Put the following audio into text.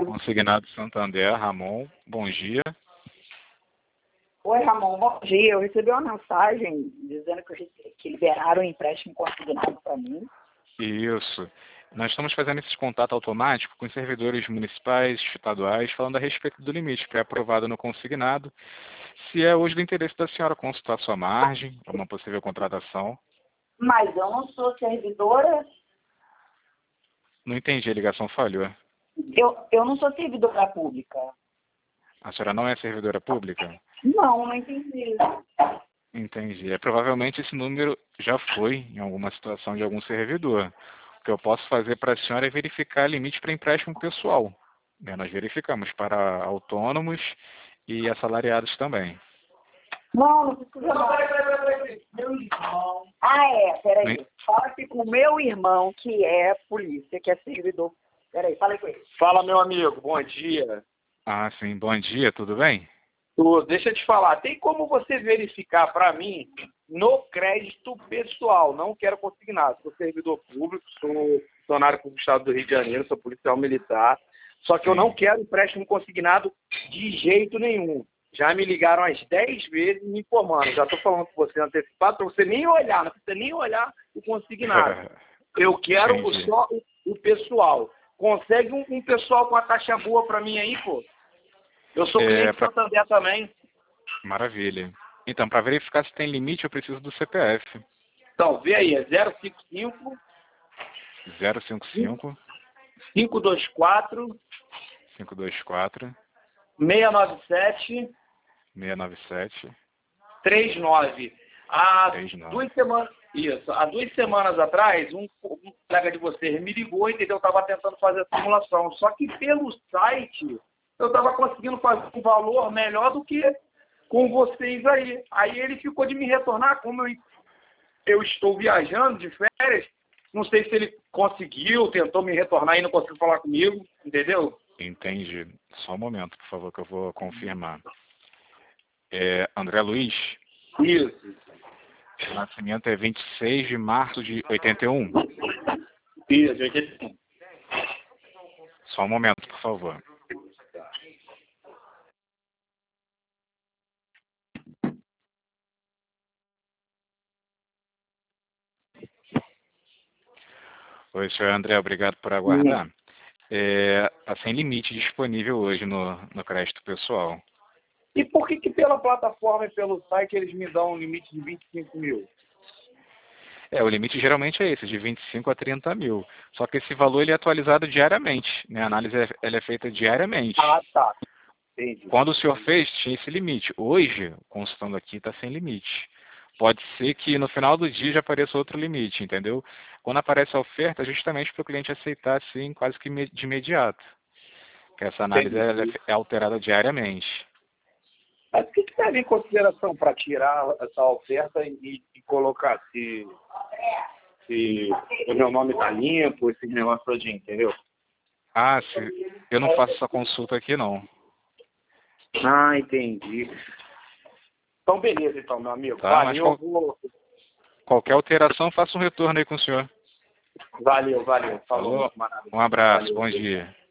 Consignado Santander, Ramon, bom dia. Oi, Ramon, bom dia. Eu recebi uma mensagem dizendo que liberaram o empréstimo consignado para mim. Isso. Nós estamos fazendo esse contato automático com os servidores municipais, estaduais, falando a respeito do limite pré-aprovado no consignado. Se é hoje do interesse da senhora consultar sua margem, uma possível contratação. Mas eu não sou servidora. Não entendi, a ligação falhou. Eu não sou servidora pública. A senhora não é servidora pública? Não entendi. Entendi. Provavelmente esse número já foi em alguma situação de algum servidor. O que eu posso fazer para a senhora é verificar limite para empréstimo pessoal. Nós verificamos para autônomos e assalariados também. Não precisa não. Meu irmão. Peraí. Fala aqui com o meu irmão, que é polícia, que é servidor. Peraí, fala aí com ele. Fala, meu amigo, bom dia. Ah, sim, bom dia, tudo bem? Deixa eu te falar, tem como você verificar para mim no crédito pessoal? Não quero consignado, sou servidor público, sou funcionário público do Estado do Rio de Janeiro, sou policial militar, só que eu não quero empréstimo consignado de jeito nenhum. Já me ligaram às 10 vezes me informando, já estou falando com você antecipado, para você nem olhar, não precisa nem olhar o consignado. Eu quero só o pessoal. Consegue um pessoal com a taxa boa para mim aí, pô? Eu sou cliente do Santander também. Maravilha. Então, para verificar se tem limite, eu preciso do CPF. Então, vê aí, é 055 055 524 524 697 697 39. Há 39. 2 semanas, isso, há 2 semanas atrás, um colega de vocês me ligou, entendeu? Eu estava tentando fazer a simulação. Só que pelo site eu estava conseguindo fazer um valor melhor do que com vocês aí. Aí ele ficou de me retornar, como eu estou viajando de férias, não sei se ele conseguiu, tentou me retornar e não conseguiu falar comigo, entendeu? Entendi. Só um momento, por favor, que eu vou confirmar. André Luiz? Isso. O nascimento é 26 de março de 81? Isso, 81. Só um momento, por favor. Oi, senhor André, obrigado por aguardar. Está sem limite disponível hoje no crédito pessoal. E por que pela plataforma e pelo site eles me dão um limite de 25 mil? O limite geralmente é esse, de 25 a 30 mil. Só que esse valor ele é atualizado diariamente, né? A análise ela é feita diariamente. Ah, tá. Entendi. Quando o senhor fez, tinha esse limite. Hoje, consultando aqui, está sem limite. Pode ser que no final do dia já apareça outro limite, entendeu? Quando aparece a oferta, é justamente para o cliente aceitar assim, quase que de imediato. Que essa análise ela é alterada diariamente. Mas o que leva em consideração para tirar essa oferta e colocar se o meu nome está limpo, esse negócio todinho, entendeu? Ah, eu não faço essa consulta aqui, não. Ah, entendi. Então, beleza, então, meu amigo. Tá, valeu. Qualquer alteração, faça um retorno aí com o senhor. Valeu. Falou. Um abraço, bom dia.